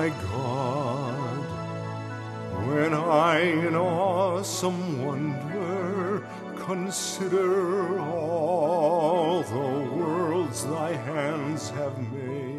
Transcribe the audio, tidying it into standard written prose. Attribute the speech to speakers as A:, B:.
A: my God, when I in awesome wonder consider all the worlds thy hands have made.